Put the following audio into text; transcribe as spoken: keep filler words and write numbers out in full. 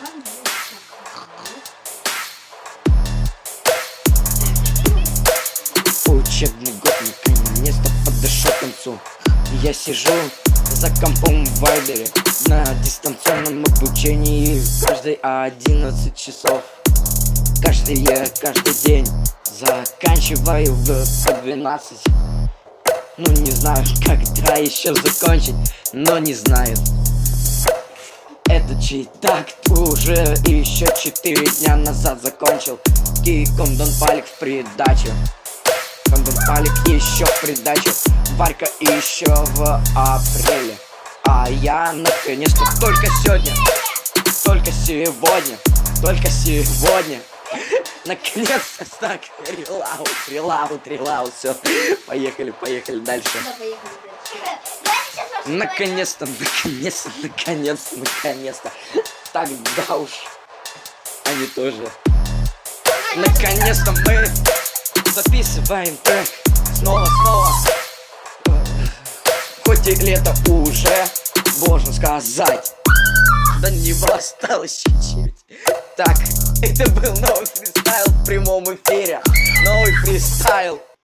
Учебный год наконец-то подошел к концу. Я сижу за компом в вайбере на дистанционном обучении каждые одиннадцать часов. Каждый, каждый день заканчиваю в по двенадцать. Ну не знаю, когда еще закончить, но не знаю. Это читак уже еще четыре дня назад закончил. И кондон палик в придачу. Кондон палик еще в придачу. Варька еще в апреле. А я наконец-то только сегодня, только сегодня, только сегодня наконец-то так, релаут, релаут, релаут, все. Поехали, поехали дальше. Наконец-то, наконец-то, наконец-то, наконец-то. Тогда уж они тоже. Наконец-то мы записываем трек снова, снова. Хоть и лето уже, можно сказать, до него осталось чуть-чуть. Так, это был новый фристайл в прямом эфире. Новый фристайл.